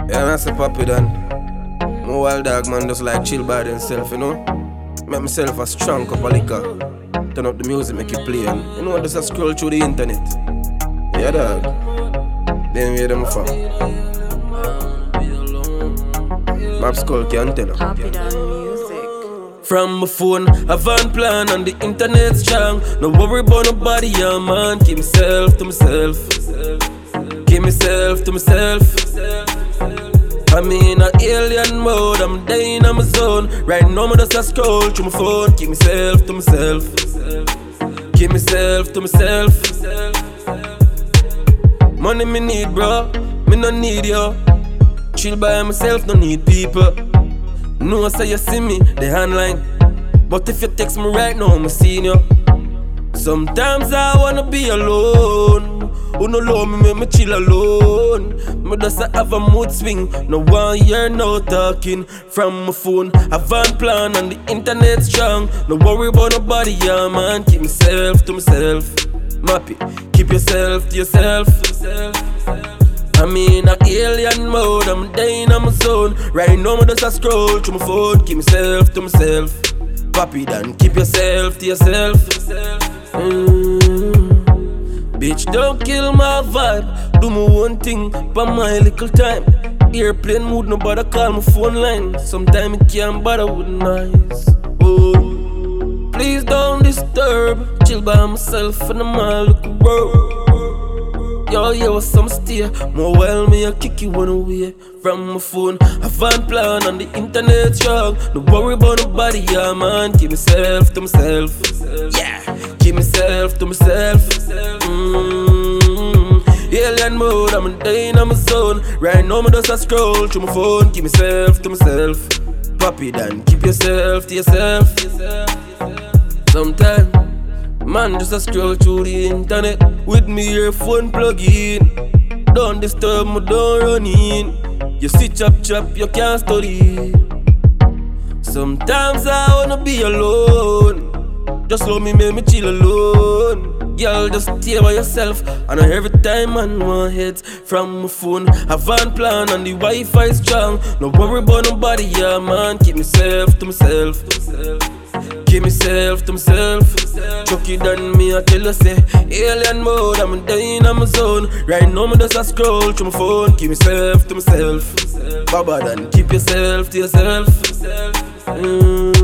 Yeah, that's a puppy then. My wild dog man just like chill by himself, you know. Make myself a strong cup of liquor. Turn up the music, make it play, and you know, just a scroll through the internet. Yeah, dog. Then where them from? Map Skull can tell them. From my phone, I van plan on the internet strong. No worry about nobody, yeah man. Keep myself to myself. Keep myself to myself. I'm in a alien mode, I'm dying on my zone. Right now, I'm just a scroll through my phone. Keep myself to myself. Keep myself to myself. Money me need, bro. Me no need you. Chill by myself, no need people. No, say you see me, they online. But if you text me right now, I'm seeing you. Sometimes I wanna be alone. Who no love me, make me chill alone. Me just have a mood swing. No one hear no talking from my phone. I van plan on the internet strong. No worry about nobody, yeah man. Keep myself to myself. Mappy, keep yourself to yourself. I'm in a alien mode, I'm dying on my zone. Right now, I'm just a scroll through my phone. Keep myself to myself. Papi, then keep yourself to yourself. Bitch, don't kill my vibe. Do my one thing, for my little time. Airplane mood, nobody call my phone line. Sometimes it can't bother with noise. Oh, please don't disturb. Chill by myself and I'm all looking broke. Yo, yeah, was some steer. More well, me I kick you one away from my phone. I van plan on the internet strong. No worry about nobody, yeah man. Keep myself to myself. Yeah, keep myself to myself. Alien mode, I'm dying on my zone. Right now, I'm just a scroll through my phone. Keep myself to myself. Papi, then keep yourself to yourself. Sometimes man, just a scroll through the internet with me earphone plug in. Don't disturb me, don't run in. You see chop, you can't study. Sometimes I wanna be alone. Just love me, make me chill alone. Girl, just stay by yourself. And every time man want heads from my phone. I van plan and the Wi-Fi strong. No worry about nobody, yeah man. Keep myself to myself. Keep myself to myself. Chucky done me, I tell you say alien mode, I'm dying on my zone. Right now, I'm just a scroll through my phone. Keep myself to myself. Baba, then keep yourself to yourself.